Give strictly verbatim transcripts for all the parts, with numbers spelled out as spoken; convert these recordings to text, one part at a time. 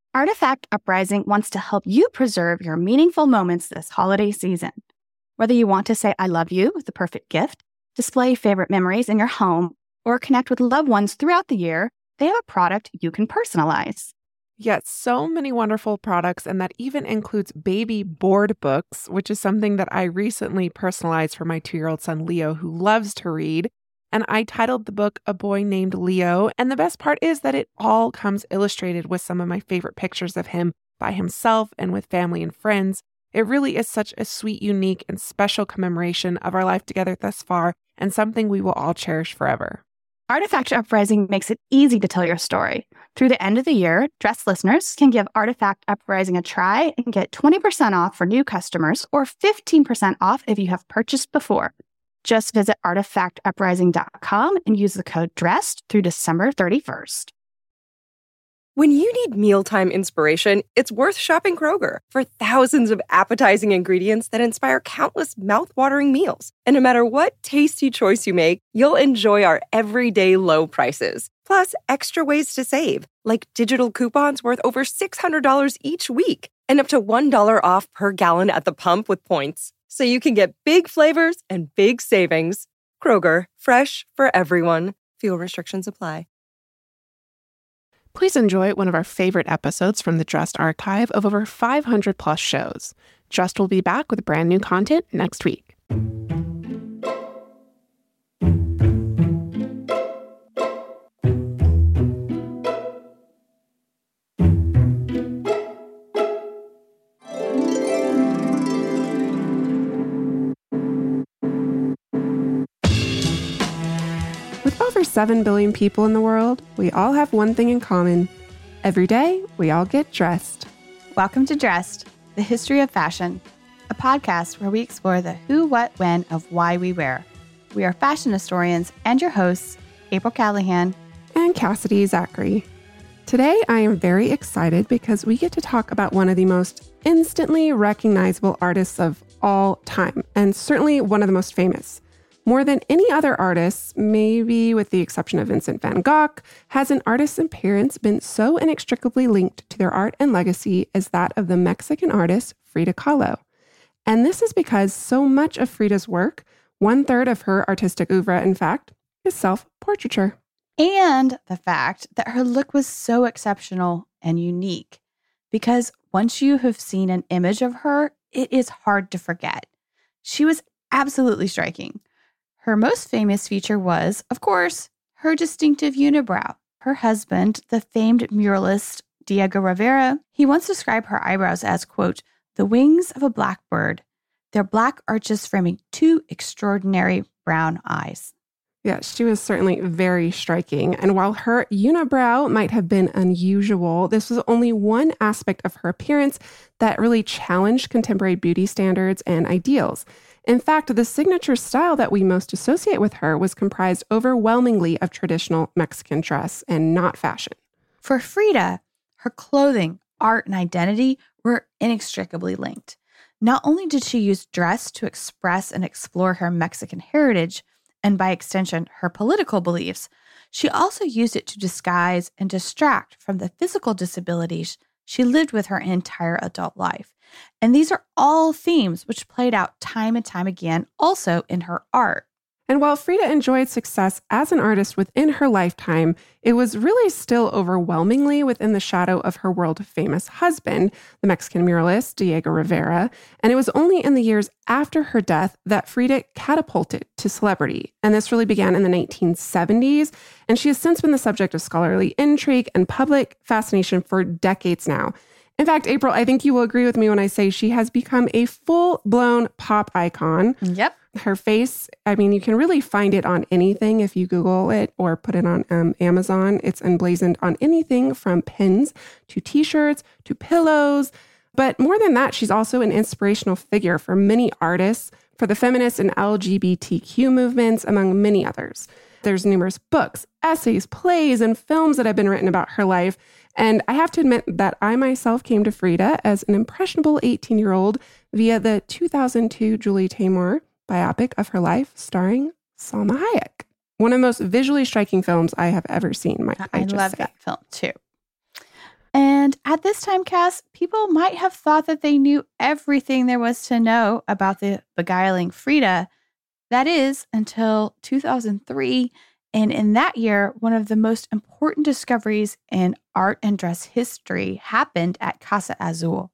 Artifact Uprising wants to help you preserve your meaningful moments this holiday season. Whether you want to say I love you with the perfect gift, display favorite memories in your home, or connect with loved ones throughout the year, they have a product you can personalize. Yes, so many wonderful products, and that even includes baby board books, which is something that I recently personalized for my two-year-old son, Leo, who loves to read. And I titled the book A Boy Named Leo. And the best part is that it all comes illustrated with some of my favorite pictures of him by himself and with family and friends. It really is such a sweet, unique, and special commemoration of our life together thus far, and something we will all cherish forever. Artifact Uprising makes it easy to tell your story. Through the end of the year, Dressed listeners can give Artifact Uprising a try and get twenty percent off for new customers or fifteen percent off if you have purchased before. Just visit artifact uprising dot com and use the code DRESSED through December thirty-first. When you need mealtime inspiration, it's worth shopping Kroger for thousands of appetizing ingredients that inspire countless mouth-watering meals. And no matter what tasty choice you make, you'll enjoy our everyday low prices. Plus, extra ways to save, like digital coupons worth over six hundred dollars each week and up to one dollar off per gallon at the pump with points. So you can get big flavors and big savings. Kroger, fresh for everyone. Fuel restrictions apply. Please enjoy one of our favorite episodes from the Dressed archive of over five hundred plus shows. Dressed will be back with brand new content next week. With over seven billion people in the world, we all have one thing in common. Every day, we all get dressed. Welcome to Dressed, the history of fashion, a podcast where we explore the who, what, when of why we wear. We are fashion historians and your hosts, April Callahan and Cassidy Zachary. Today, I am very excited because we get to talk about one of the most instantly recognizable artists of all time, and certainly one of the most famous. More than any other artist, maybe with the exception of Vincent van Gogh, has an artist's appearance been so inextricably linked to their art and legacy as that of the Mexican artist Frida Kahlo. And this is because so much of Frida's work, one third of her artistic oeuvre, in fact, is self-portraiture. And the fact that her look was so exceptional and unique. Because once you have seen an image of her, it is hard to forget. She was absolutely striking. Her most famous feature was, of course, her distinctive unibrow. Her husband, the famed muralist Diego Rivera, he once described her eyebrows as, quote, the wings of a blackbird, their black arches framing two extraordinary brown eyes. Yeah, she was certainly very striking. And while her unibrow might have been unusual, this was only one aspect of her appearance that really challenged contemporary beauty standards and ideals. In fact, the signature style that we most associate with her was comprised overwhelmingly of traditional Mexican dress and not fashion. For Frida, her clothing, art, and identity were inextricably linked. Not only did she use dress to express and explore her Mexican heritage, and by extension, her political beliefs, she also used it to disguise and distract from the physical disabilities she lived with her entire adult life. And these are all themes which played out time and time again also in her art. And while Frida enjoyed success as an artist within her lifetime, it was really still overwhelmingly within the shadow of her world-famous husband, the Mexican muralist Diego Rivera. And it was only in the years after her death that Frida catapulted to celebrity. And this really began in the nineteen seventies. And she has since been the subject of scholarly intrigue and public fascination for decades now. In fact, April, I think you will agree with me when I say she has become a full-blown pop icon. Yep. Her face, I mean, you can really find it on anything if you Google it or put it on um, Amazon. It's emblazoned on anything from pins to t-shirts to pillows. But more than that, she's also an inspirational figure for many artists, for the feminist and L G B T Q movements, among many others. There's numerous books, essays, plays, and films that have been written about her life. And I have to admit that I myself came to Frida as an impressionable eighteen-year-old via the two thousand two Julie Taymor biopic of her life starring Salma Hayek. One of the most visually striking films I have ever seen, might I, I just love say. that film too. And at this time, Cass, people might have thought that they knew everything there was to know about the beguiling Frida. That is, until two thousand three. And in that year, one of the most important discoveries in art and dress history happened at Casa Azul.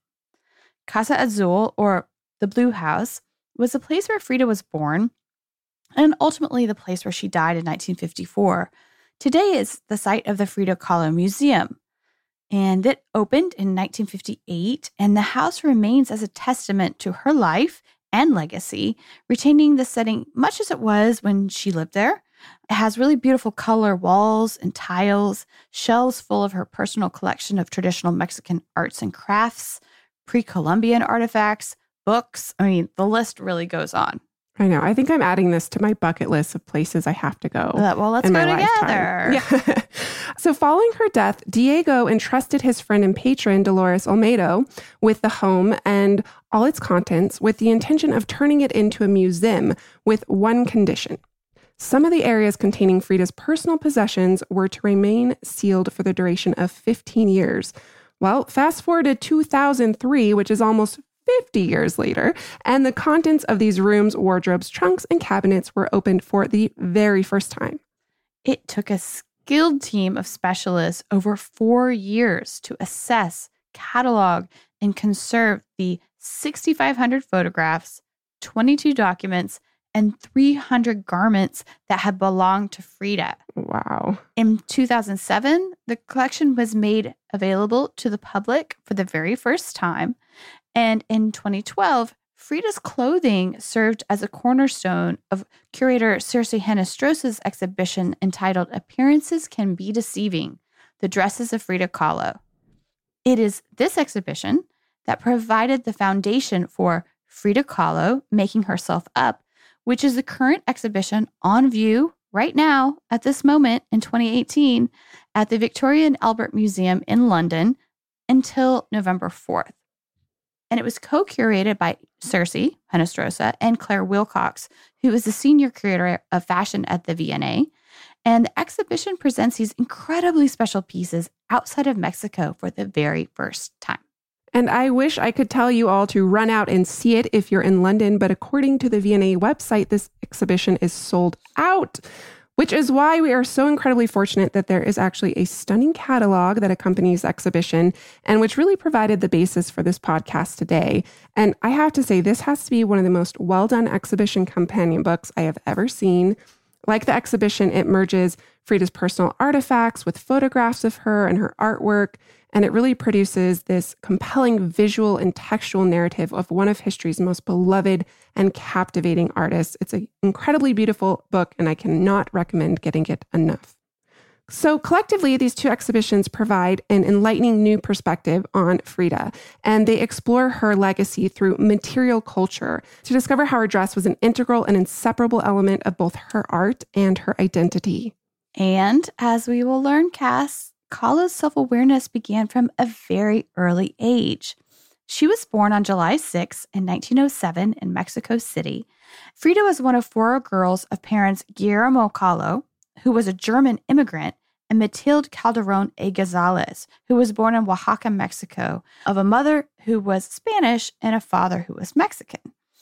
Casa Azul, or the Blue House, was the place where Frida was born and ultimately the place where she died in nineteen fifty-four. Today is the site of the Frida Kahlo Museum. And it opened in nineteen fifty-eight, and the house remains as a testament to her life and legacy, retaining the setting much as it was when she lived there. It has really beautiful color walls and tiles, shelves full of her personal collection of traditional Mexican arts and crafts, pre-Columbian artifacts, books. I mean, the list really goes on. I know. I think I'm adding this to my bucket list of places I have to go. Uh, well, let's go together. Yeah. So following her death, Diego entrusted his friend and patron, Dolores Olmedo, with the home and all its contents with the intention of turning it into a museum with one condition. Some of the areas containing Frida's personal possessions were to remain sealed for the duration of fifteen years. Well, fast forward to two thousand three, which is almost fifty years later, and the contents of these rooms, wardrobes, trunks, and cabinets were opened for the very first time. It took a skilled team of specialists over four years to assess, catalog, and conserve the six thousand five hundred photographs, twenty-two documents, and three hundred garments that had belonged to Frida. Wow. In two thousand seven, the collection was made available to the public for the very first time. And in twenty twelve, Frida's clothing served as a cornerstone of curator Circe Henestrosa's exhibition entitled Appearances Can Be Deceiving, The Dresses of Frida Kahlo. It is this exhibition that provided the foundation for Frida Kahlo Making Herself Up, which is the current exhibition on view right now at this moment in twenty eighteen at the Victoria and Albert Museum in London until November fourth. And it was co-curated by Circe Henestrosa and Claire Wilcox, who is the senior curator of fashion at the V N A. And the exhibition presents these incredibly special pieces outside of Mexico for the very first time. And I wish I could tell you all to run out and see it if you're in London, but according to the V N A website, this exhibition is sold out, which is why we are so incredibly fortunate that there is actually a stunning catalog that accompanies the exhibition and which really provided the basis for this podcast today. And I have to say, this has to be one of the most well-done exhibition companion books I have ever seen. Like the exhibition, it merges Frida's personal artifacts with photographs of her and her artwork, and it really produces this compelling visual and textual narrative of one of history's most beloved and captivating artists. It's an incredibly beautiful book, and I cannot recommend getting it enough. So collectively, these two exhibitions provide an enlightening new perspective on Frida, and they explore her legacy through material culture to discover how her dress was an integral and inseparable element of both her art and her identity. And as we will learn, Cass, Kahlo's self-awareness began from a very early age. She was born on July sixth in nineteen oh seven in Mexico City. Frida was one of four girls of parents Guillermo Kahlo, who was a German immigrant, and Matilde Calderon y Gonzalez, who was born in Oaxaca, Mexico, of a mother who was Spanish and a father who was Mexican.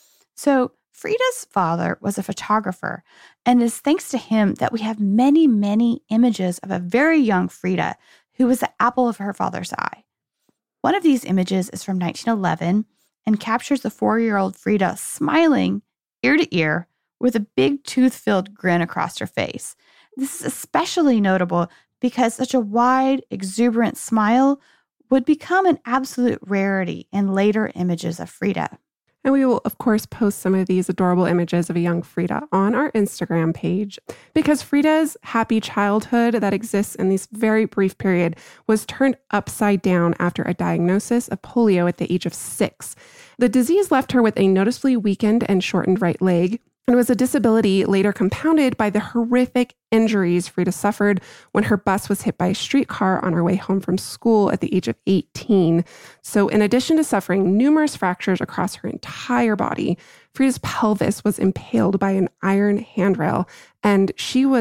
So Frida's father was a photographer, and it's thanks to him that we have many, many images of a very young Frida who was the apple of her father's eye. One of these images is from nineteen eleven and captures the four-year-old Frida smiling ear to ear with a big tooth-filled grin across her face. This is especially notable because such a wide, exuberant smile would become an absolute rarity in later images of Frida. And we will, of course, post some of these adorable images of a young Frida on our Instagram page, because Frida's happy childhood that exists in this very brief period was turned upside down after a diagnosis of polio at the age of six. The disease left her with a noticeably weakened and shortened right leg, and was a disability later compounded by the horrific injuries Frida suffered when her bus was hit by a streetcar on her way home from school at the age of eighteen. So in addition to suffering numerous fractures across her entire body, Frida's pelvis was impaled by an iron handrail, and she was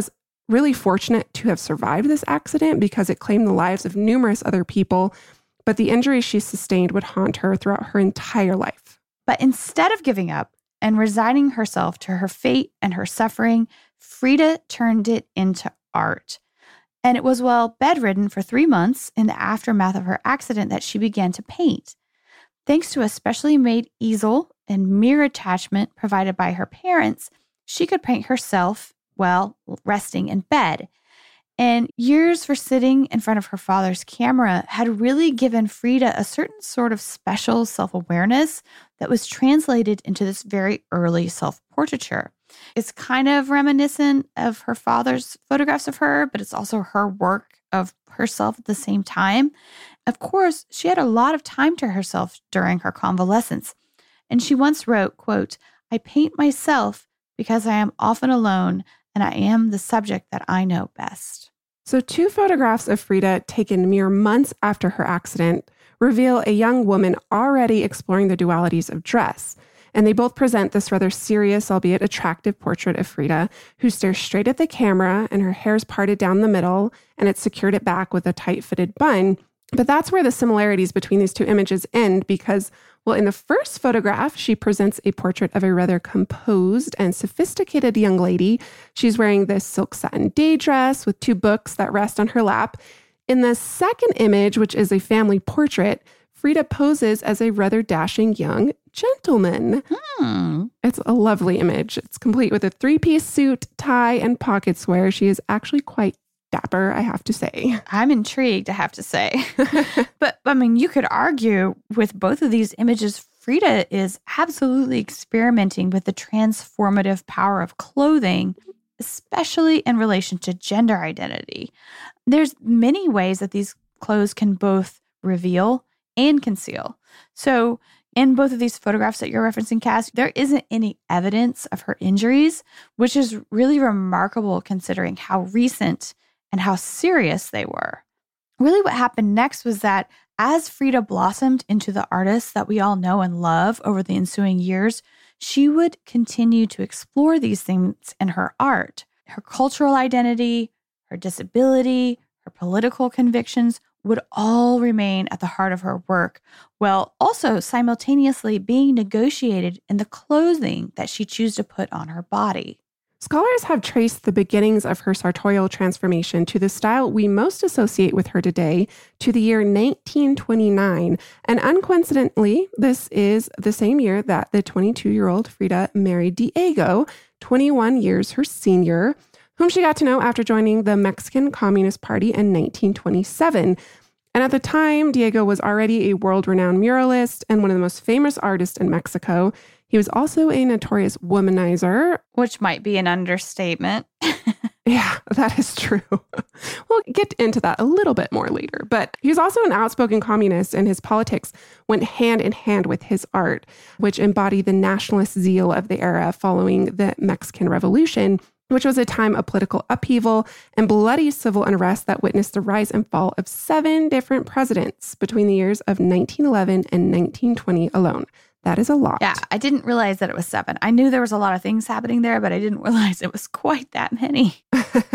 really fortunate to have survived this accident because it claimed the lives of numerous other people, but the injuries she sustained would haunt her throughout her entire life. But instead of giving up and resigning herself to her fate and her suffering, Frida turned it into art. And it was while bedridden for three months in the aftermath of her accident that she began to paint. Thanks to a specially made easel and mirror attachment provided by her parents, she could paint herself while resting in bed. And years for sitting in front of her father's camera had really given Frida a certain sort of special self-awareness that was translated into this very early self-portraiture. It's kind of reminiscent of her father's photographs of her, but it's also her work of herself at the same time. Of course, she had a lot of time to herself during her convalescence. And she once wrote, quote, "I paint myself because I am often alone and I am the subject that I know best." So two photographs of Frida taken mere months after her accident reveal a young woman already exploring the dualities of dress. And they both present this rather serious, albeit attractive portrait of Frida, who stares straight at the camera and her hair's parted down the middle and it's secured it back with a tight-fitted bun. But that's where the similarities between these two images end because, well, in the first photograph, she presents a portrait of a rather composed and sophisticated young lady. She's wearing this silk satin day dress with two books that rest on her lap. In the second image, which is a family portrait, Frida poses as a rather dashing young gentleman. Hmm. It's a lovely image. It's complete with a three-piece suit, tie, and pocket square. She is actually quite dapper, I have to say. I'm intrigued, I have to say. But, I mean, you could argue with both of these images, Frida is absolutely experimenting with the transformative power of clothing, especially in relation to gender identity. There's many ways that these clothes can both reveal and conceal. So in both of these photographs that you're referencing, Cass, there isn't any evidence of her injuries, which is really remarkable considering how recent and how serious they were. Really what happened next was that as Frida blossomed into the artist that we all know and love over the ensuing years, she would continue to explore these things in her art. Her cultural identity, her disability, her political convictions would all remain at the heart of her work, while also simultaneously being negotiated in the clothing that she chose to put on her body. Scholars have traced the beginnings of her sartorial transformation to the style we most associate with her today, to the year nineteen twenty-nine. And uncoincidentally, this is the same year that the twenty-two-year-old Frida married Diego, twenty-one years her senior, whom she got to know after joining the Mexican Communist Party in nineteen twenty-seven. And at the time, Diego was already a world-renowned muralist and one of the most famous artists in Mexico. He was also a notorious womanizer. Which might be an understatement. Yeah, that is true. We'll get into that a little bit more later. But he was also an outspoken communist, and his politics went hand in hand with his art, which embodied the nationalist zeal of the era following the Mexican Revolution, which was a time of political upheaval and bloody civil unrest that witnessed the rise and fall of seven different presidents between the years of nineteen eleven and nineteen twenty alone. That is a lot. Yeah, I didn't realize that it was seven. I knew there was a lot of things happening there, but I didn't realize it was quite that many.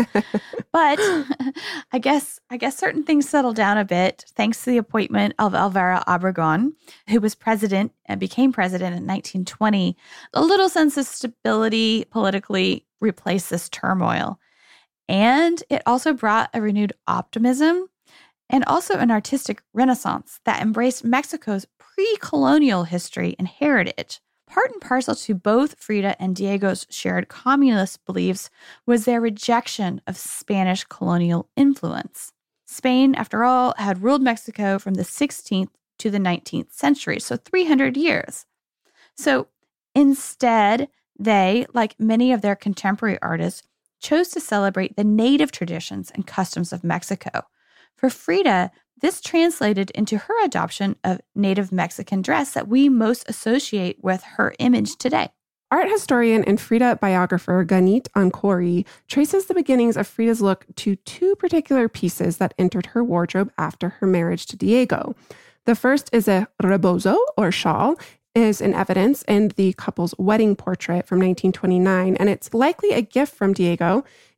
But I guess I guess certain things settled down a bit thanks to the appointment of Alvaro Obregón, who was president and became president in nineteen twenty. A little sense of stability politically replaced this turmoil. And it also brought a renewed optimism and also an artistic renaissance that embraced Mexico's pre-colonial history and heritage. Part and parcel to both Frida and Diego's shared communist beliefs was their rejection of Spanish colonial influence. Spain, after all, had ruled Mexico from the sixteenth to the nineteenth century, so three hundred years. So instead, they, like many of their contemporary artists, chose to celebrate the native traditions and customs of Mexico. For Frida, this translated into her adoption of native Mexican dress that we most associate with her image today. Art historian and Frida biographer Ganit Ancori traces the beginnings of Frida's look to two particular pieces that entered her wardrobe after her marriage to Diego. The first is a rebozo, or shawl, is in evidence in the couple's wedding portrait from nineteen twenty-nine, and it's likely a gift from Diego.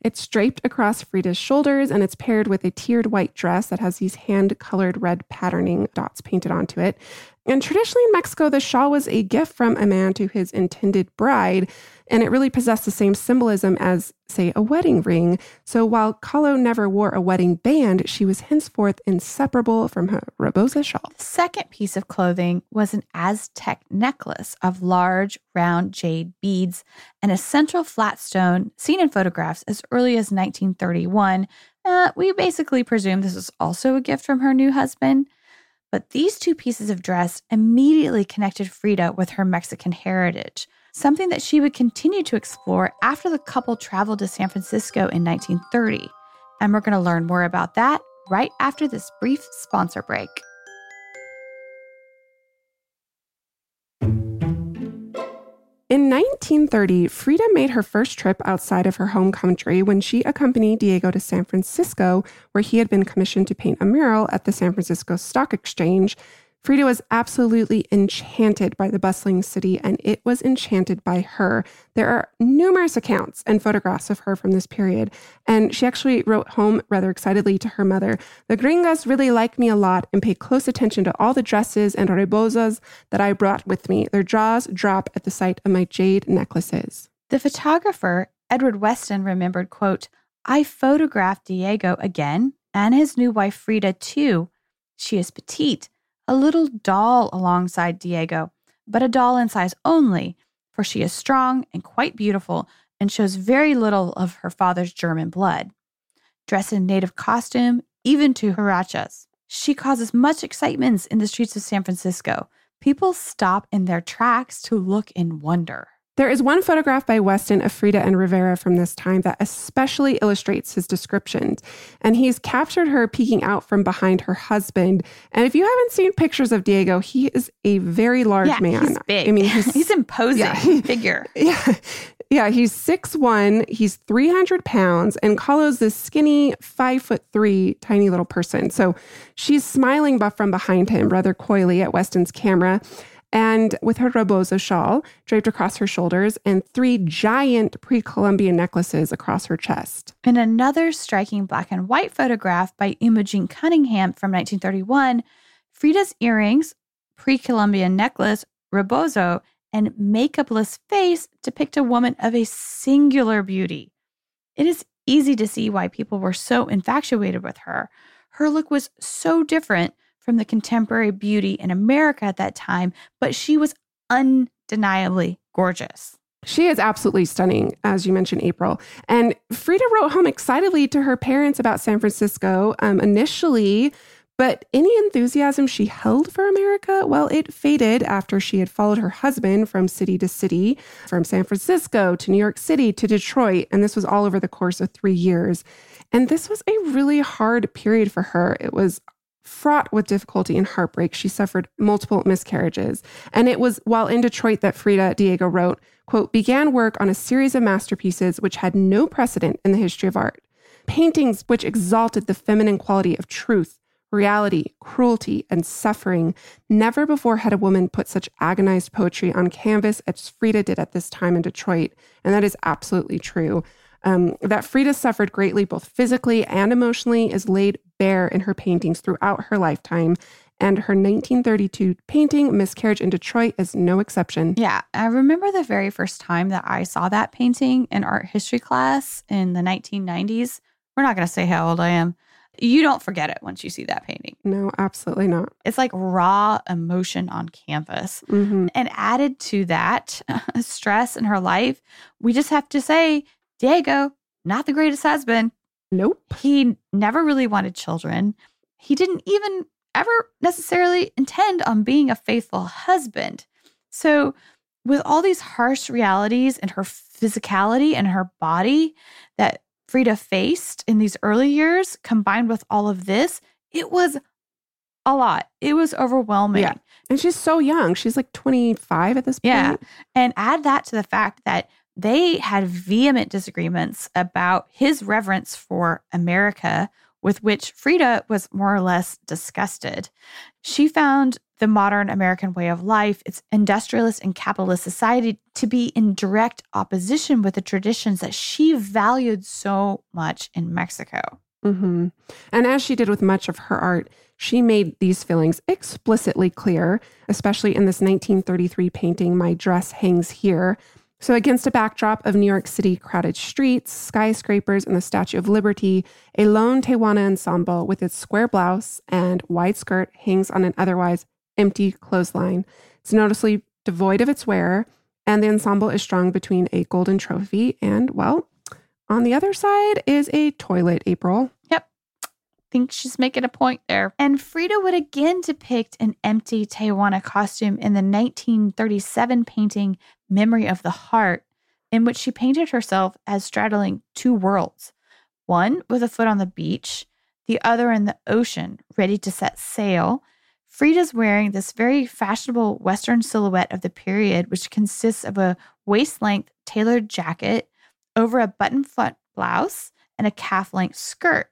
It's draped across Frida's shoulders, and it's paired with a tiered white dress that has these hand-colored red patterning dots painted onto it. And traditionally in Mexico, the shawl was a gift from a man to his intended bride, and it really possessed the same symbolism as, say, a wedding ring. So while Kahlo never wore a wedding band, she was henceforth inseparable from her rebozo shawl. The second piece of clothing was an Aztec necklace of large, round jade beads and a central flat stone seen in photographs as early as nineteen thirty-one. Uh, we basically presume this was also a gift from her new husband. But these two pieces of dress immediately connected Frida with her Mexican heritage, something that she would continue to explore after the couple traveled to San Francisco in nineteen thirty. And we're going to learn more about that right after this brief sponsor break. In nineteen thirty, Frida made her first trip outside of her home country when she accompanied Diego to San Francisco, where he had been commissioned to paint a mural at the San Francisco Stock Exchange. Frida was absolutely enchanted by the bustling city, and it was enchanted by her. There are numerous accounts and photographs of her from this period, and she actually wrote home rather excitedly to her mother, "The gringas really like me a lot and pay close attention to all the dresses and rebozos that I brought with me. Their jaws drop at the sight of my jade necklaces." The photographer, Edward Weston, remembered, quote, "I photographed Diego again and his new wife Frida too. She is petite, a little doll alongside Diego, but a doll in size only, for she is strong and quite beautiful and shows very little of her father's German blood. Dressed in native costume, even to huarachas, she causes much excitement in the streets of San Francisco. People stop in their tracks to look in wonder." There is one photograph by Weston of Frida and Rivera from this time that especially illustrates his descriptions. And he's captured her peeking out from behind her husband. And if you haven't seen pictures of Diego, he is a very large yeah, man. He's big. I mean, he's, he's imposing yeah. figure. Yeah. Yeah, he's six one, he's three hundred pounds, and Kahlo's this skinny, five foot three, tiny little person. So she's smiling from behind him rather coyly at Weston's camera, and with her rebozo shawl draped across her shoulders and three giant pre-Columbian necklaces across her chest. In another striking black and white photograph by Imogen Cunningham from nineteen thirty-one, Frida's earrings, pre-Columbian necklace, rebozo, and makeupless face depict a woman of a singular beauty. It is easy to see why people were so infatuated with her. Her look was so different from the contemporary beauty in America at that time, but she was undeniably gorgeous. She is absolutely stunning, as you mentioned, April. And Frida wrote home excitedly to her parents about San Francisco um, initially, but any enthusiasm she held for America, well, it faded after she had followed her husband from city to city, from San Francisco to New York City to Detroit, and this was all over the course of three years. And this was a really hard period for her. It was fraught with difficulty and heartbreak. She suffered multiple miscarriages. And it was while in Detroit that Frida Diego wrote, quote, "began work on a series of masterpieces which had no precedent in the history of art. Paintings which exalted the feminine quality of truth, reality, cruelty, and suffering. Never before had a woman put such agonized poetry on canvas as Frida did at this time in Detroit." And that is absolutely true. Um, that Frida suffered greatly, both physically and emotionally, is laid bare in her paintings throughout her lifetime. And her nineteen thirty-two painting, Miscarriage in Detroit, is no exception. Yeah, I remember the very first time that I saw that painting in art history class in the nineteen nineties. We're not going to say how old I am. You don't forget it once you see that painting. No, absolutely not. It's like raw emotion on canvas. Mm-hmm. And added to that stress in her life, we just have to say, Diego, not the greatest husband. Nope. He never really wanted children. He didn't even ever necessarily intend on being a faithful husband. So with all these harsh realities and her physicality and her body that Frida faced in these early years, combined with all of this, it was a lot. It was overwhelming. Yeah. And she's so young. She's like twenty-five at this point. Yeah. And add that to the fact that they had vehement disagreements about his reverence for America, with which Frida was more or less disgusted. She found the modern American way of life, its industrialist and capitalist society, to be in direct opposition with the traditions that she valued so much in Mexico. Mm-hmm. And as she did with much of her art, she made these feelings explicitly clear, especially in this nineteen thirty-three painting, My Dress Hangs Here. So against a backdrop of New York City crowded streets, skyscrapers, and the Statue of Liberty, a lone Tehuana ensemble with its square blouse and wide skirt hangs on an otherwise empty clothesline. It's noticeably devoid of its wearer, and the ensemble is strung between a golden trophy and, well, on the other side is a toilet, April. Yep. Think she's making a point there. And Frida would again depict an empty Tehuana costume in the nineteen thirty-seven painting Memory of the Heart, in which she painted herself as straddling two worlds, one with a foot on the beach, the other in the ocean, ready to set sail. Frida's wearing this very fashionable Western silhouette of the period, which consists of a waist-length tailored jacket over a button-front blouse and a calf-length skirt.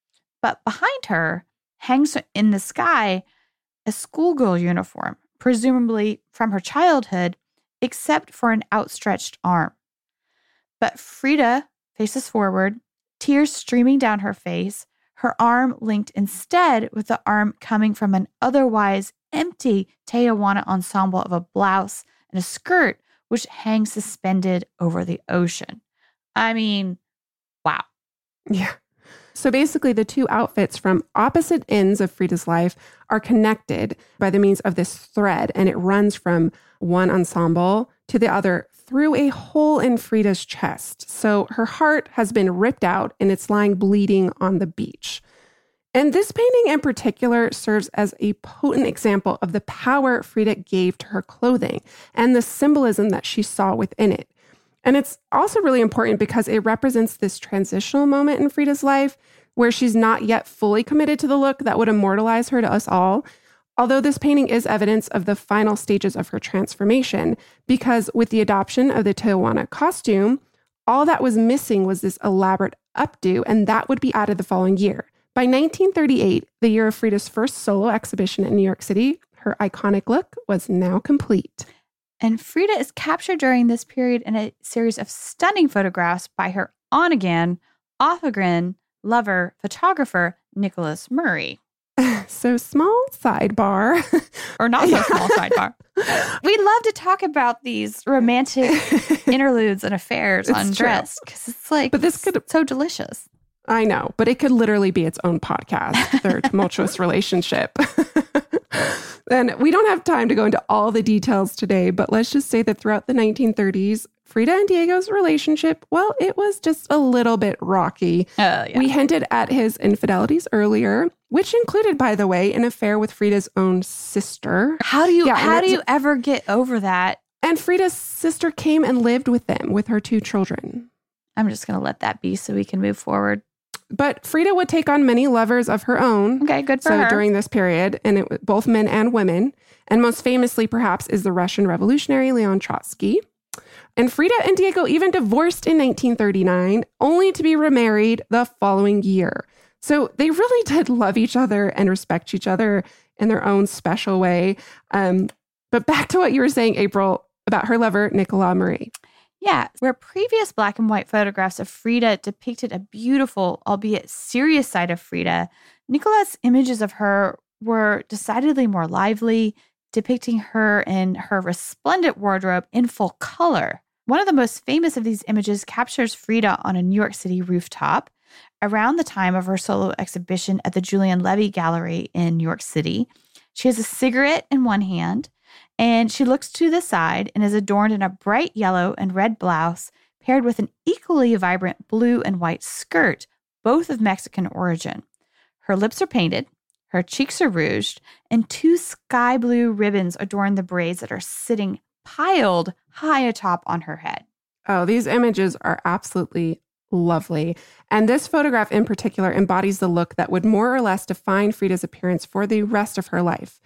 But behind her hangs in the sky a schoolgirl uniform, presumably from her childhood, except for an outstretched arm. But Frida faces forward, tears streaming down her face, her arm linked instead with the arm coming from an otherwise empty Tehuana ensemble of a blouse and a skirt, which hangs suspended over the ocean. I mean, wow. Yeah. So basically, the two outfits from opposite ends of Frida's life are connected by the means of this thread, and it runs from one ensemble to the other through a hole in Frida's chest. So her heart has been ripped out and it's lying bleeding on the beach. And this painting in particular serves as a potent example of the power Frida gave to her clothing and the symbolism that she saw within it. And it's also really important because it represents this transitional moment in Frida's life where she's not yet fully committed to the look that would immortalize her to us all. Although this painting is evidence of the final stages of her transformation, because with the adoption of the Tehuana costume, all that was missing was this elaborate updo, and that would be added the following year. By nineteen thirty-eight, the year of Frida's first solo exhibition in New York City, her iconic look was now complete. And Frida is captured during this period in a series of stunning photographs by her on-again, off-again lover, photographer, Nicholas Murray. So small sidebar. Or not so small sidebar. We love to talk about these romantic interludes and affairs It's on Dressed because it's like but this could, so delicious. I know, but it could literally be its own podcast, their tumultuous relationship. And we don't have time to go into all the details today, but let's just say that throughout the nineteen thirties, Frida and Diego's relationship, well, it was just a little bit rocky. Uh, yeah. We hinted at his infidelities earlier, which included, by the way, an affair with Frida's own sister. How do you Yeah, how and do you ever get over that? And Frida's sister came and lived with them, with her two children. I'm just going to let that be so we can move forward. But Frida would take on many lovers of her own. Okay, good for so her. during this period, and it both men and women. And most famously, perhaps, is the Russian revolutionary Leon Trotsky. And Frida and Diego even divorced in nineteen thirty-nine, only to be remarried the following year. So they really did love each other and respect each other in their own special way. Um, but back to what you were saying, April, about her lover, Nicolas Murray. Yeah, where previous black and white photographs of Frida depicted a beautiful, albeit serious side of Frida, Nicolas' images of her were decidedly more lively, depicting her in her resplendent wardrobe in full color. One of the most famous of these images captures Frida on a New York City rooftop around the time of her solo exhibition at the Julian Levy Gallery in New York City. She has a cigarette in one hand, and she looks to the side and is adorned in a bright yellow and red blouse paired with an equally vibrant blue and white skirt, both of Mexican origin. Her lips are painted, her cheeks are rouged, and two sky blue ribbons adorn the braids that are sitting piled high atop on her head. Oh, these images are absolutely lovely. And this photograph in particular embodies the look that would more or less define Frida's appearance for the rest of her life.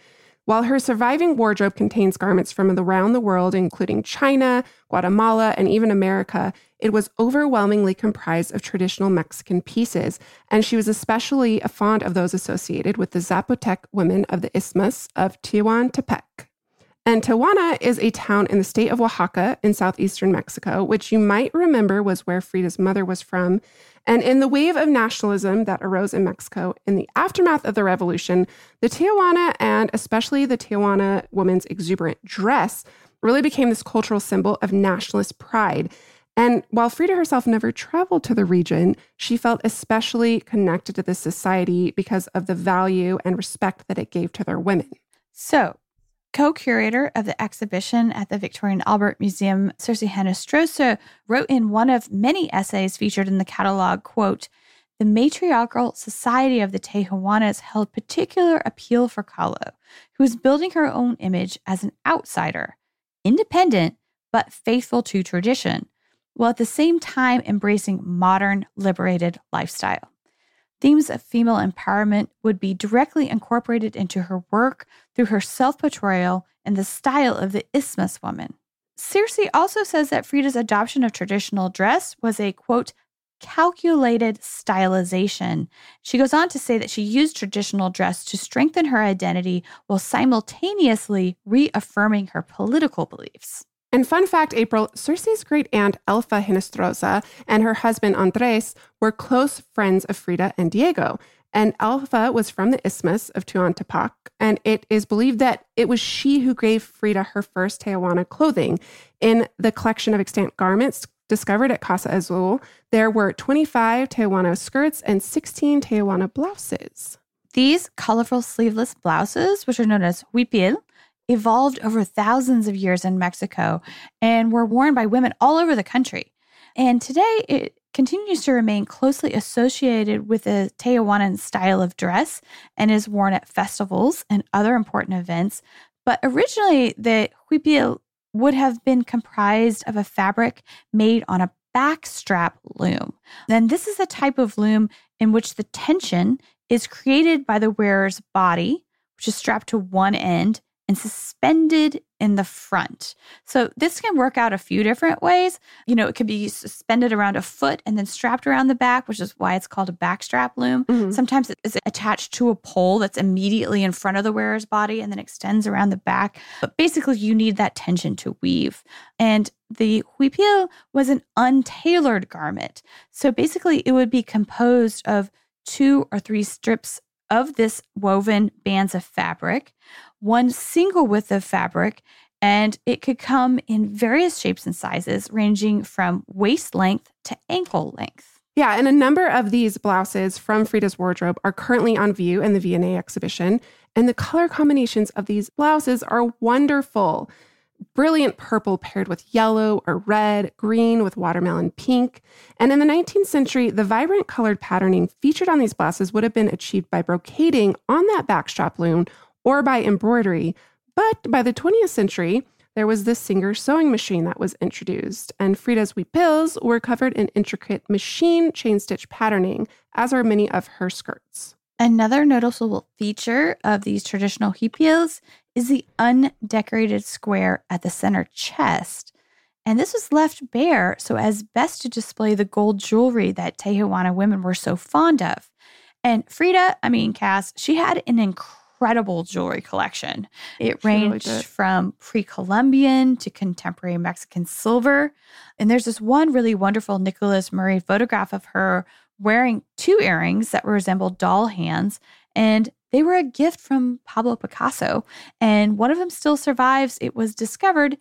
While her surviving wardrobe contains garments from around the world, including China, Guatemala, and even America, it was overwhelmingly comprised of traditional Mexican pieces, and she was especially fond of those associated with the Zapotec women of the Isthmus of Tehuantepec. And Tijuana is a town in the state of Oaxaca in southeastern Mexico, which you might remember was where Frida's mother was from. And in the wave of nationalism that arose in Mexico in the aftermath of the revolution, the Tijuana and especially the Tijuana woman's exuberant dress really became this cultural symbol of nationalist pride. And while Frida herself never traveled to the region, she felt especially connected to this society because of the value and respect that it gave to their women. So, co-curator of the exhibition at the Victorian Albert Museum, Circe Hinestrosa, wrote in one of many essays featured in the catalog, quote, "The matriarchal society of the Tehuanas held particular appeal for Kahlo, who was building her own image as an outsider, independent but faithful to tradition, while at the same time embracing modern, liberated lifestyle. Themes of female empowerment would be directly incorporated into her work through her self-portrayal and the style of the Isthmus woman." Circe also says that Frida's adoption of traditional dress was a, quote, calculated stylization. She goes on to say that she used traditional dress to strengthen her identity while simultaneously reaffirming her political beliefs. And fun fact, April, Circe's great-aunt Elfa Hinestrosa and her husband Andres were close friends of Frida and Diego. And Elfa was from the Isthmus of Tehuantepec, and it is believed that it was she who gave Frida her first Tehuana clothing. In the collection of extant garments discovered at Casa Azul, there were twenty-five Tehuana skirts and sixteen Tehuana blouses. These colorful sleeveless blouses, which are known as huipil, evolved over thousands of years in Mexico and were worn by women all over the country. And today, it continues to remain closely associated with the Tehuanan style of dress and is worn at festivals and other important events. But originally, the huipil would have been comprised of a fabric made on a backstrap loom. Then this is a type of loom in which the tension is created by the wearer's body, which is strapped to one end and suspended in the front. So this can work out a few different ways. You know, it could be suspended around a foot and then strapped around the back, which is why it's called a backstrap loom. Mm-hmm. Sometimes it's attached to a pole that's immediately in front of the wearer's body and then extends around the back. But basically, you need that tension to weave. And the huipil was an untailored garment. So basically, it would be composed of two or three strips of this woven bands of fabric, one single width of fabric, and it could come in various shapes and sizes, ranging from waist length to ankle length. Yeah, and a number of these blouses from Frida's wardrobe are currently on view in the V and A exhibition, and the color combinations of these blouses are wonderful. Brilliant purple paired with yellow or red, green with watermelon pink. And in the nineteenth century, the vibrant colored patterning featured on these blouses would have been achieved by brocading on that backstrap loom or by embroidery. But by the twentieth century, there was this Singer sewing machine that was introduced, and Frida's huipils were covered in intricate machine chain stitch patterning, as are many of her skirts. Another noticeable feature of these traditional huipils is the undecorated square at the center chest. And this was left bare so as best to display the gold jewelry that Tehuana women were so fond of. And Frida, I mean, Cass, she had an incredible jewelry collection. It she ranged really from pre-Columbian to contemporary Mexican silver. And there's this one really wonderful Nicholas Murray photograph of her wearing two earrings that resembled doll hands, and they were a gift from Pablo Picasso, and one of them still survives. It was discovered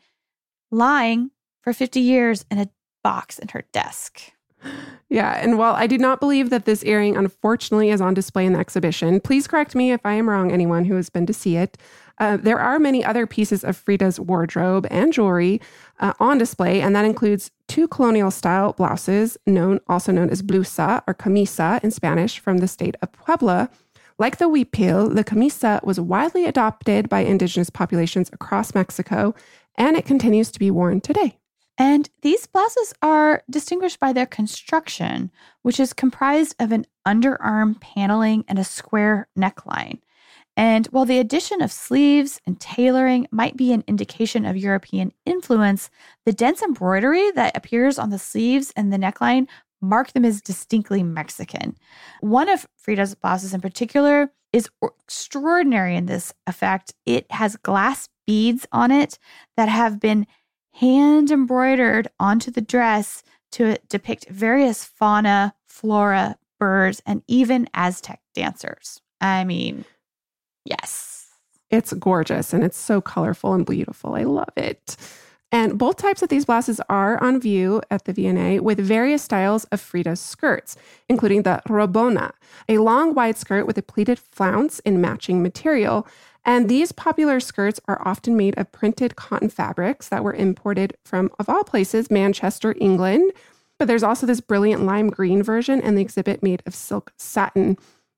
lying for fifty years in a box in her desk. Yeah, and while I do not believe that this earring, unfortunately, is on display in the exhibition, please correct me if I am wrong, anyone who has been to see it. Uh, there are many other pieces of Frida's wardrobe and jewelry uh, on display, and that includes two colonial-style blouses, known also known as blusa or camisa in Spanish, from the state of Puebla. Like the huipil, the camisa was widely adopted by indigenous populations across Mexico, and it continues to be worn today. And these blouses are distinguished by their construction, which is comprised of an underarm paneling and a square neckline. And while the addition of sleeves and tailoring might be an indication of European influence, the dense embroidery that appears on the sleeves and the neckline mark them as distinctly Mexican. One of Frida's blouses in particular is extraordinary in this effect. It has glass beads on it that have been hand embroidered onto the dress to depict various fauna, flora, birds, and even Aztec dancers. I mean, yes. It's gorgeous and it's so colorful and beautiful. I love it. And both types of these blouses are on view at the V N A with various styles of Frida's skirts, including the robona, a long wide skirt with a pleated flounce in matching material. And these popular skirts are often made of printed cotton fabrics that were imported from, of all places, Manchester, England. But there's also this brilliant lime green version and the exhibit made of silk satin.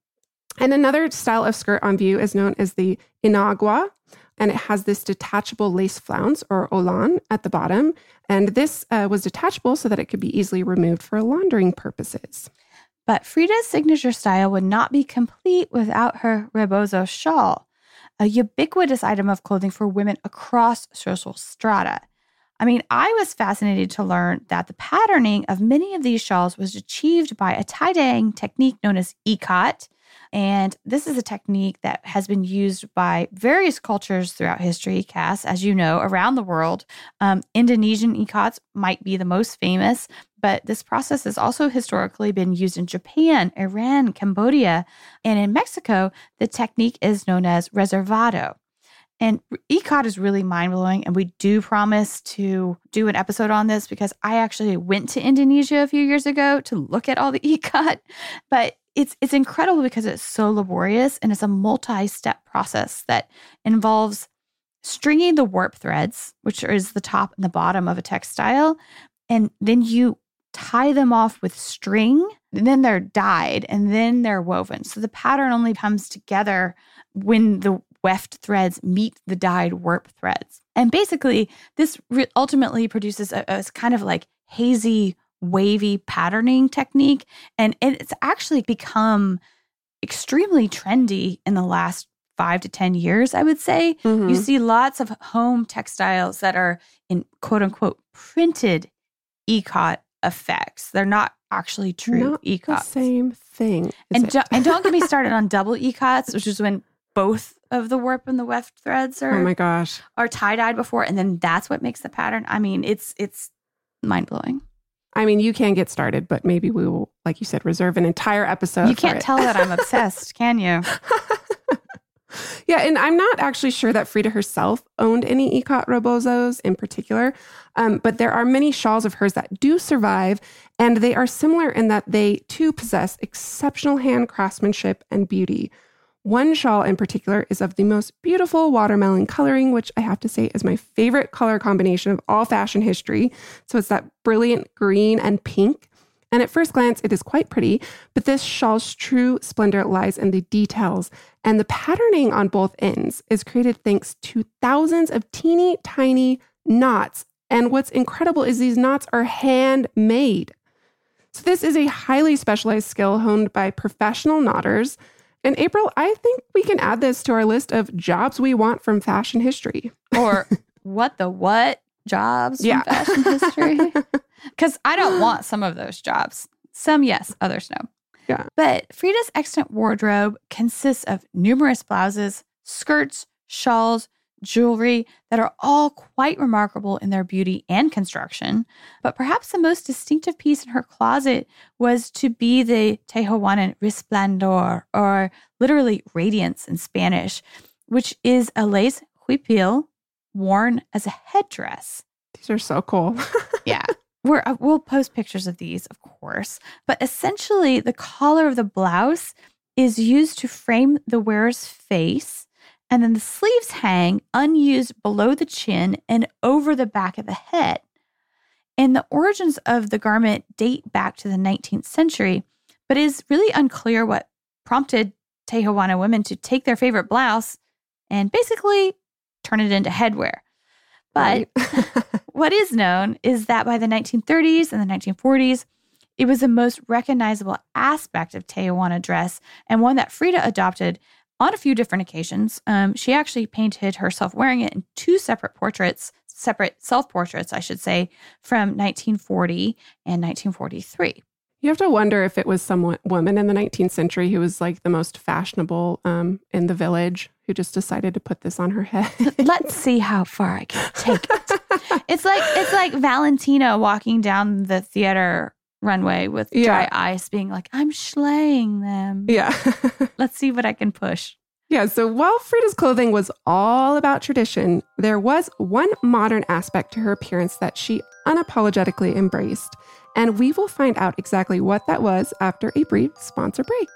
And another style of skirt on view is known as the inagua, and it has this detachable lace flounce or olan at the bottom. And this uh, was detachable so that it could be easily removed for laundering purposes. But Frida's signature style would not be complete without her rebozo shawl, a ubiquitous item of clothing for women across social strata. I mean, I was fascinated to learn that the patterning of many of these shawls was achieved by a tie-dyeing technique known as ikat. And this is a technique that has been used by various cultures throughout history, Cass, as you know, around the world. Um, Indonesian ikats might be the most famous, but this process has also historically been used in Japan, Iran, Cambodia, and in Mexico, the technique is known as reservado. And ikat is really mind-blowing, and we do promise to do an episode on this because I actually went to Indonesia a few years ago to look at all the ikat, but It's it's incredible because it's so laborious and it's a multi-step process that involves stringing the warp threads, which is the top and the bottom of a textile, and then you tie them off with string, and then they're dyed, and then they're woven. So the pattern only comes together when the weft threads meet the dyed warp threads. And basically, this re- ultimately produces a, a kind of like hazy, wavy patterning technique. And it's actually become extremely trendy in the last five to ten years, I would say. Mm-hmm. You see lots of home textiles that are in quote unquote printed ikat effects. They're not actually true not ikats. The same thing. And, do, and don't get me started on double ikats, which is when both of the warp and the weft threads are, oh my gosh, are tie-dyed before, and then that's what makes the pattern. I mean, it's it's mind-blowing. I mean, you can get started, but maybe we will, like you said, reserve an entire episode. You can't for tell that I'm obsessed, can you? Yeah, and I'm not actually sure that Frida herself owned any ikat rebozos in particular, um, but there are many shawls of hers that do survive, and they are similar in that they too possess exceptional hand craftsmanship and beauty. One shawl in particular is of the most beautiful watermelon coloring, which I have to say is my favorite color combination of all fashion history. So it's that brilliant green and pink. And at first glance, it is quite pretty, but this shawl's true splendor lies in the details. And the patterning on both ends is created thanks to thousands of teeny tiny knots. And what's incredible is these knots are handmade. So this is a highly specialized skill honed by professional knotters. And April, I think we can add this to our list of jobs we want from fashion history. Or what the what jobs yeah. from fashion history? Because I don't want some of those jobs. Some yes, others no. Yeah. But Frida's extant wardrobe consists of numerous blouses, skirts, shawls, jewelry that are all quite remarkable in their beauty and construction. But perhaps the most distinctive piece in her closet was to be the Tehuanan resplandor, or literally radiance in Spanish, which is a lace huipil worn as a headdress. These are so cool. Yeah. We're, uh, we'll post pictures of these, of course. But essentially, the collar of the blouse is used to frame the wearer's face, and then the sleeves hang unused below the chin and over the back of the head. And the origins of the garment date back to the nineteenth century, but it is really unclear what prompted Tehuana women to take their favorite blouse and basically turn it into headwear. But right. What is known is that by the nineteen thirties and the nineteen forties, it was the most recognizable aspect of Tehuana dress, and one that Frida adopted on a few different occasions. Um, she actually painted herself wearing it in two separate portraits, separate self-portraits, I should say, from nineteen forty and nineteen forty-three. You have to wonder if it was some woman in the nineteenth century who was like the most fashionable um, in the village who just decided to put this on her head. Let's see how far I can take it. It's like it's like Valentina walking down the theater runway with dry Yeah. ice being like, I'm slaying them. Yeah. Let's see what I can push. Yeah, so while Frida's clothing was all about tradition, there was one modern aspect to her appearance that she unapologetically embraced. And we will find out exactly what that was after a brief sponsor break.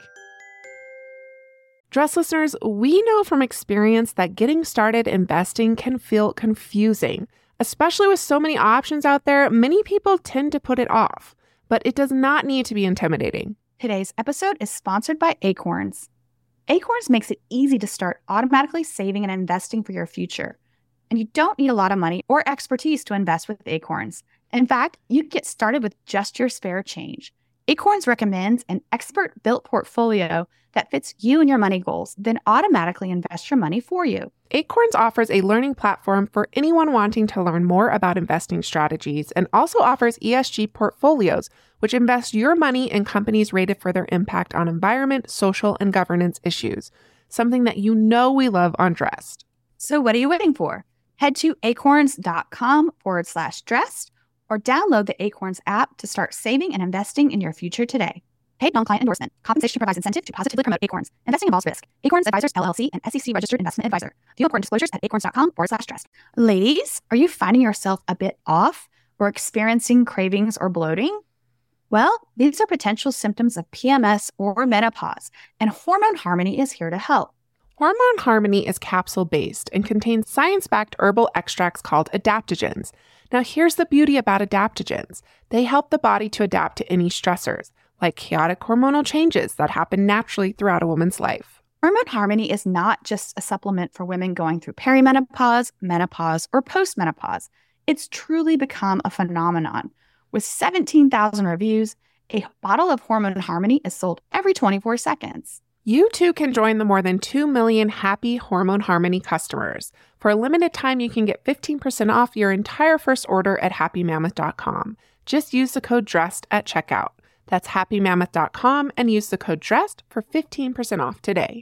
Dress listeners, we know from experience that getting started investing can feel confusing. Especially with so many options out there, many people tend to put it off. But it does not need to be intimidating. Today's episode is sponsored by Acorns. Acorns makes it easy to start automatically saving and investing for your future. And you don't need a lot of money or expertise to invest with Acorns. In fact, you can get started with just your spare change. Acorns recommends an expert-built portfolio that fits you and your money goals, then automatically invest your money for you. Acorns offers a learning platform for anyone wanting to learn more about investing strategies and also offers E S G portfolios, which invest your money in companies rated for their impact on environment, social, and governance issues, something that you know we love on Dressed. So what are you waiting for? Head to acorns.com forward slash dressed or download the Acorns app to start saving and investing in your future today. Paid non-client endorsement. Compensation provides incentive to positively promote Acorns. Investing involves risk. Acorns Advisors, L L C, an S E C registered investment advisor. View important disclosures at acorns.com forward slash dressed. Ladies, are you finding yourself a bit off or experiencing cravings or bloating? Well, these are potential symptoms of P M S or menopause, and Hormone Harmony is here to help. Hormone Harmony is capsule-based and contains science-backed herbal extracts called adaptogens. Now, here's the beauty about adaptogens. They help the body to adapt to any stressors, like chaotic hormonal changes that happen naturally throughout a woman's life. Hormone Harmony is not just a supplement for women going through perimenopause, menopause, or postmenopause. It's truly become a phenomenon. With seventeen thousand reviews, a bottle of Hormone Harmony is sold every twenty-four seconds. You too can join the more than two million happy Hormone Harmony customers. For a limited time, you can get fifteen percent off your entire first order at happy mammoth dot com. Just use the code DRESSED at checkout. That's happy mammoth dot com and use the code DRESSED for fifteen percent off today.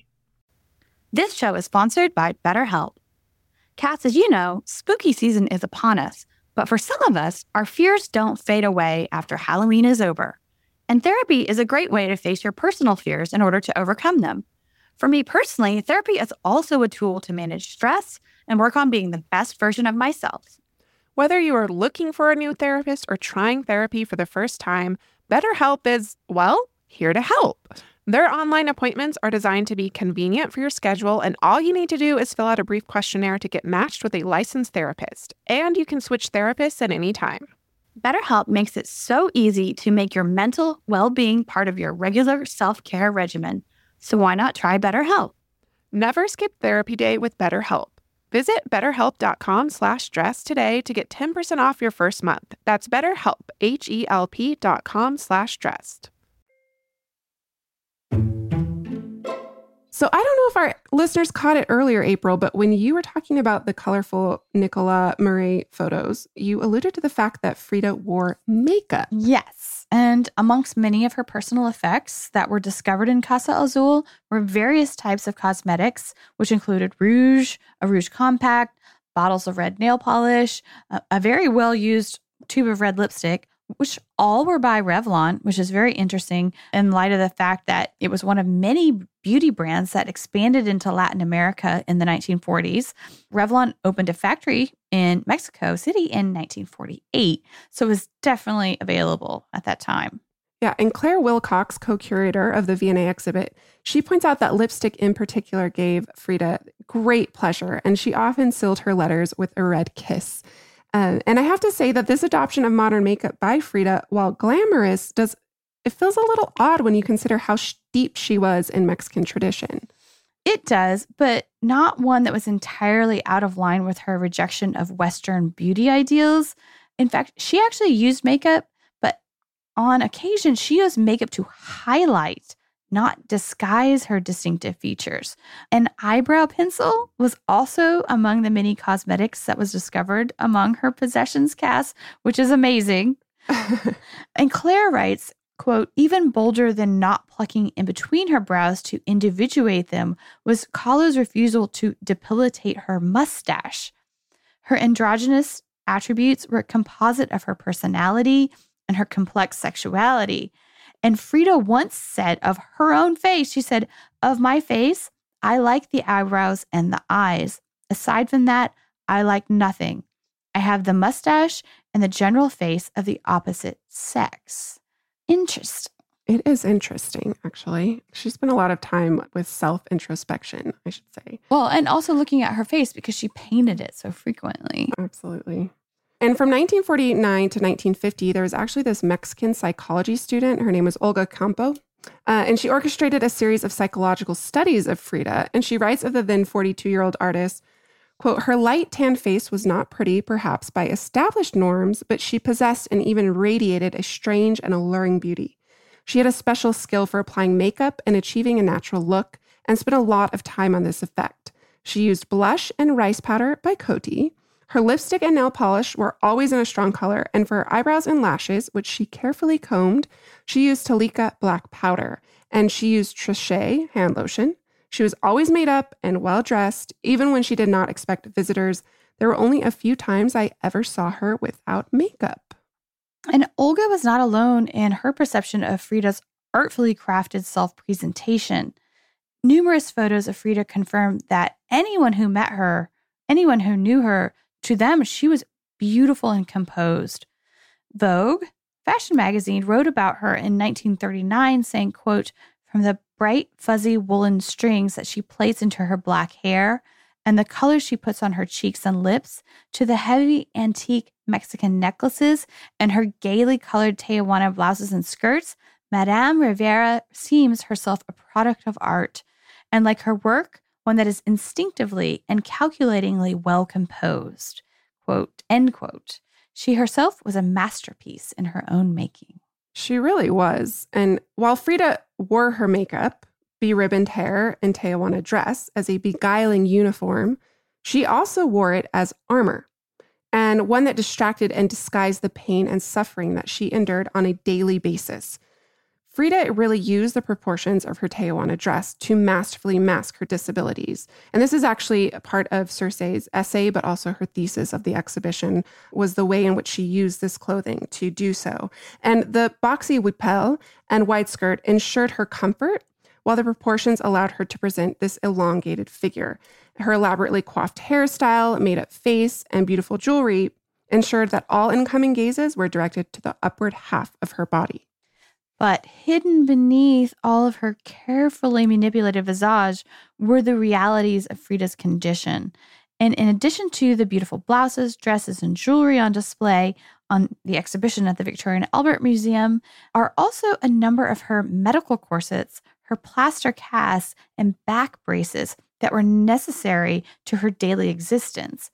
This show is sponsored by BetterHelp. Cass, as you know, spooky season is upon us, but for some of us, our fears don't fade away after Halloween is over. And therapy is a great way to face your personal fears in order to overcome them. For me personally, therapy is also a tool to manage stress and work on being the best version of myself. Whether you are looking for a new therapist or trying therapy for the first time, BetterHelp is, well, here to help. Their online appointments are designed to be convenient for your schedule, and all you need to do is fill out a brief questionnaire to get matched with a licensed therapist. And you can switch therapists at any time. BetterHelp makes it so easy to make your mental well-being part of your regular self-care regimen. So why not try BetterHelp? Never skip therapy day with BetterHelp. Visit betterhelp.com slash dress today to get ten percent off your first month. That's BetterHelp, H-E-L-P dot com slash dressed. So I don't know if our listeners caught it earlier, April, but when you were talking about the colorful Nicola Murray photos, you alluded to the fact that Frida wore makeup. Yes. And amongst many of her personal effects that were discovered in Casa Azul were various types of cosmetics, which included rouge, a rouge compact, bottles of red nail polish, a, a very well-used tube of red lipstick, which all were by Revlon, which is very interesting in light of the fact that it was one of many beauty brands that expanded into Latin America in the nineteen forties. Revlon opened a factory in Mexico City in nineteen forty-eight, so it was definitely available at that time. Yeah, and Claire Wilcox, co-curator of the V and A exhibit, she points out that lipstick in particular gave Frida great pleasure, and she often sealed her letters with a red kiss. Uh, and I have to say that this adoption of modern makeup by Frida, while glamorous, does it feels a little odd when you consider how deep she was in Mexican tradition. It does, but not one that was entirely out of line with her rejection of Western beauty ideals. In fact, she actually used makeup, but on occasion, she used makeup to highlight not disguise her distinctive features. An eyebrow pencil was also among the many cosmetics that was discovered among her possessions, Cass, which is amazing. And Claire writes, quote, even bolder than not plucking in between her brows to individuate them was Kahlo's refusal to depilatate her mustache. Her androgynous attributes were a composite of her personality and her complex sexuality. And Frida once said of her own face, she said, of my face, I like the eyebrows and the eyes. Aside from that, I like nothing. I have the mustache and the general face of the opposite sex. Interesting. It is interesting, actually. She spent a lot of time with self-introspection, I should say. Well, and also looking at her face because she painted it so frequently. Absolutely. And from nineteen forty-nine to nineteen fifty, there was actually this Mexican psychology student. Her name was Olga Campo. Uh, and she orchestrated a series of psychological studies of Frida. And she writes of the then forty-two-year-old artist, quote, her light tan face was not pretty, perhaps by established norms, but she possessed and even radiated a strange and alluring beauty. She had a special skill for applying makeup and achieving a natural look, and spent a lot of time on this effect. She used blush and rice powder by Coty. Her lipstick and nail polish were always in a strong color, and for her eyebrows and lashes, which she carefully combed, she used Talika black powder, and she used Trichet hand lotion. She was always made up and well-dressed, even when she did not expect visitors. There were only a few times I ever saw her without makeup. And Olga was not alone in her perception of Frida's artfully crafted self-presentation. Numerous photos of Frida confirm that anyone who met her, anyone who knew her, to them, she was beautiful and composed. Vogue, fashion magazine, wrote about her in nineteen thirty-nine, saying, quote, from the bright, fuzzy woolen strings that she plaits into her black hair and the colors she puts on her cheeks and lips, to the heavy antique Mexican necklaces and her gaily colored Tijuana blouses and skirts, Madame Rivera seems herself a product of art, and like her work, one that is instinctively and calculatingly well composed. Quote, end quote. She herself was a masterpiece in her own making. She really was. And while Frida wore her makeup, be-ribboned hair, and Tijuana dress as a beguiling uniform, she also wore it as armor, and one that distracted and disguised the pain and suffering that she endured on a daily basis. Frida really used the proportions of her Tijuana dress to masterfully mask her disabilities. And this is actually a part of Circe's essay, but also her thesis of the exhibition, was the way in which she used this clothing to do so. And the boxy huipil and wide skirt ensured her comfort, while the proportions allowed her to present this elongated figure. Her elaborately coiffed hairstyle, made-up face, and beautiful jewelry ensured that all incoming gazes were directed to the upward half of her body. But hidden beneath all of her carefully manipulated visage were the realities of Frida's condition. And in addition to the beautiful blouses, dresses, and jewelry on display on the exhibition at the Victoria and Albert Museum are also a number of her medical corsets, her plaster casts, and back braces that were necessary to her daily existence.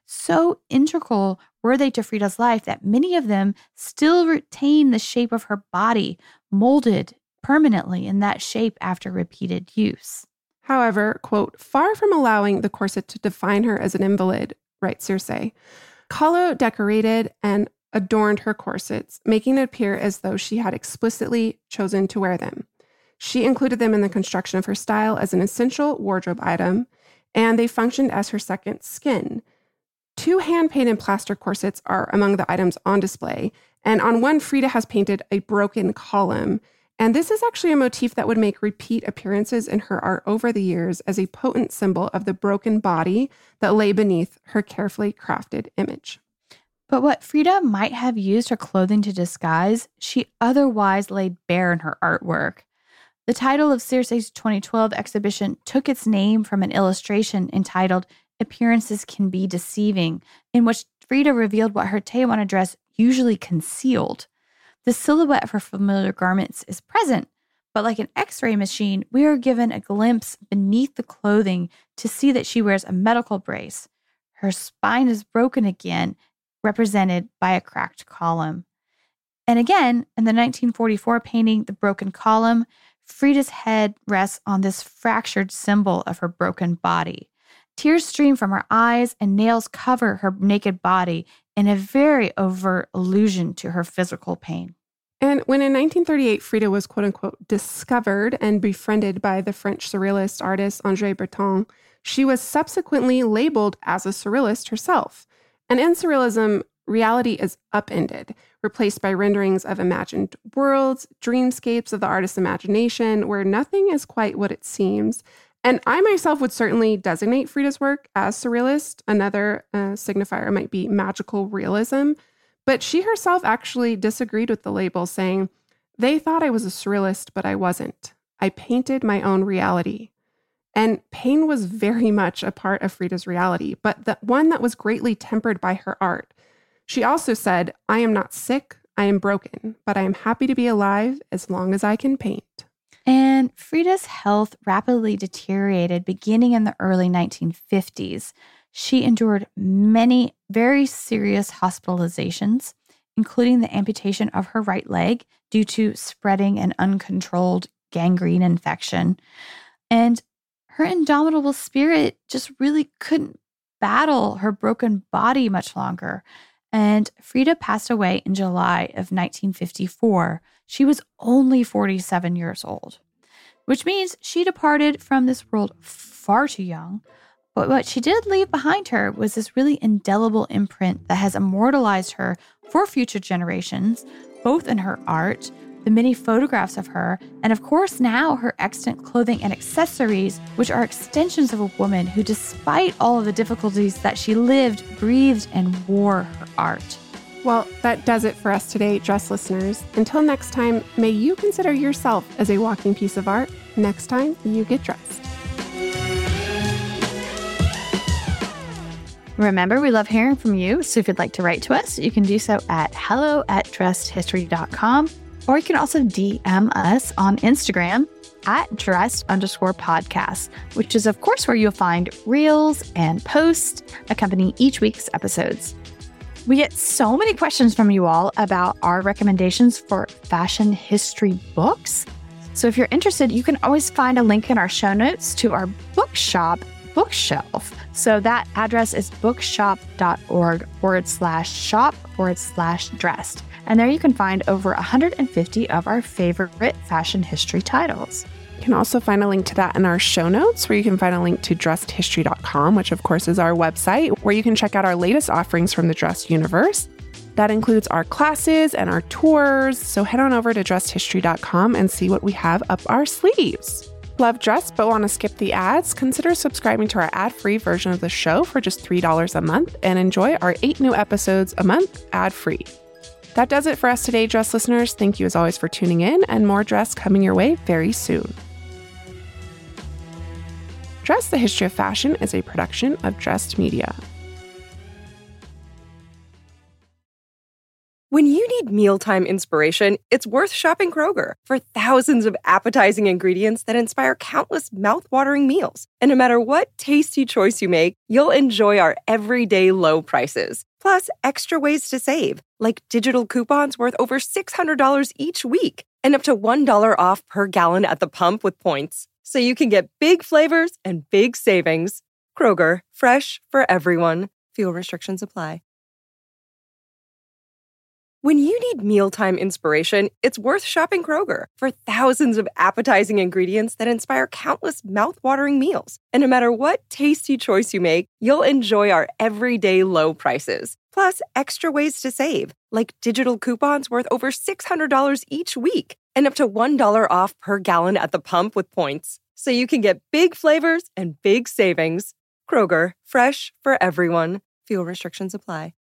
So integral were they to Frida's life that many of them still retain the shape of her body, molded permanently in that shape after repeated use. However, quote, far from allowing the corset to define her as an invalid, writes Circe, Kahlo decorated and adorned her corsets, making it appear as though she had explicitly chosen to wear them. She included them in the construction of her style as an essential wardrobe item, and they functioned as her second skin. Two hand-painted plaster corsets are among the items on display, and on one, Frida has painted a broken column. And this is actually a motif that would make repeat appearances in her art over the years as a potent symbol of the broken body that lay beneath her carefully crafted image. But what Frida might have used her clothing to disguise, she otherwise laid bare in her artwork. The title of Circe's twenty twelve exhibition took its name from an illustration entitled Appearances Can Be Deceiving, in which Frida revealed what her Tijuana dress usually concealed. The silhouette of her familiar garments is present, but like an X-ray machine, we are given a glimpse beneath the clothing to see that she wears a medical brace. Her spine is broken again, represented by a cracked column. And again, in the nineteen forty-four painting, The Broken Column, Frida's head rests on this fractured symbol of her broken body. Tears stream from her eyes and nails cover her naked body in a very overt allusion to her physical pain. And when in nineteen thirty-eight, Frida was quote-unquote discovered and befriended by the French surrealist artist André Breton, she was subsequently labeled as a surrealist herself. And in surrealism, reality is upended, replaced by renderings of imagined worlds, dreamscapes of the artist's imagination, where nothing is quite what it seems. And I myself would certainly designate Frida's work as surrealist. Another uh, signifier might be magical realism. But she herself actually disagreed with the label, saying, "They thought I was a surrealist, but I wasn't. I painted my own reality." And pain was very much a part of Frida's reality, but the one that was greatly tempered by her art. She also said, "I am not sick, I am broken, but I am happy to be alive as long as I can paint." And Frida's health rapidly deteriorated beginning in the early nineteen fifties. She endured many very serious hospitalizations, including the amputation of her right leg due to spreading an uncontrolled gangrene infection. And her indomitable spirit just really couldn't battle her broken body much longer. And Frida passed away in July of nineteen fifty-four. She was only forty-seven years old, which means she departed from this world far too young. But what she did leave behind her was this really indelible imprint that has immortalized her for future generations, both in her art, the many photographs of her, and of course now her extant clothing and accessories, which are extensions of a woman who, despite all of the difficulties that she lived, breathed, and wore her art. Well, that does it for us today, Dressed listeners. Until next time, may you consider yourself as a walking piece of art next time you get dressed. Remember, we love hearing from you, so if you'd like to write to us, you can do so at hello at dressed history dot com, or you can also D M us on Instagram at dressed underscore podcast, which is, of course, where you'll find reels and posts accompanying each week's episodes. We get so many questions from you all about our recommendations for fashion history books. So if you're interested, you can always find a link in our show notes to our bookshop bookshelf. So that address is bookshop.org forward slash shop forward slash dressed. And there you can find over one hundred fifty of our favorite fashion history titles. You can also find a link to that in our show notes, where you can find a link to dressed history dot com, which of course is our website, where you can check out our latest offerings from the Dressed universe. That includes our classes and our tours. So head on over to dressed history dot com and see what we have up our sleeves. Love Dressed but want to skip the ads? Consider subscribing to our ad-free version of the show for just three dollars a month and enjoy our eight new episodes a month ad-free. That does it for us today, Dressed listeners. Thank you as always for tuning in, and more Dressed coming your way very soon. Dressed, the History of Fashion is a production of Dressed Media. When you need mealtime inspiration, it's worth shopping Kroger for thousands of appetizing ingredients that inspire countless mouth-watering meals. And no matter what tasty choice you make, you'll enjoy our everyday low prices. Plus, extra ways to save, like digital coupons worth over six hundred dollars each week and up to one dollar off per gallon at the pump with points. So you can get big flavors and big savings. Kroger, fresh for everyone. Fuel restrictions apply. When you need mealtime inspiration, it's worth shopping Kroger for thousands of appetizing ingredients that inspire countless mouth-watering meals. And no matter what tasty choice you make, you'll enjoy our everyday low prices. Plus, extra ways to save, like digital coupons worth over six hundred dollars each week and up to one dollar off per gallon at the pump with points. So you can get big flavors and big savings. Kroger, fresh for everyone. Fuel restrictions apply.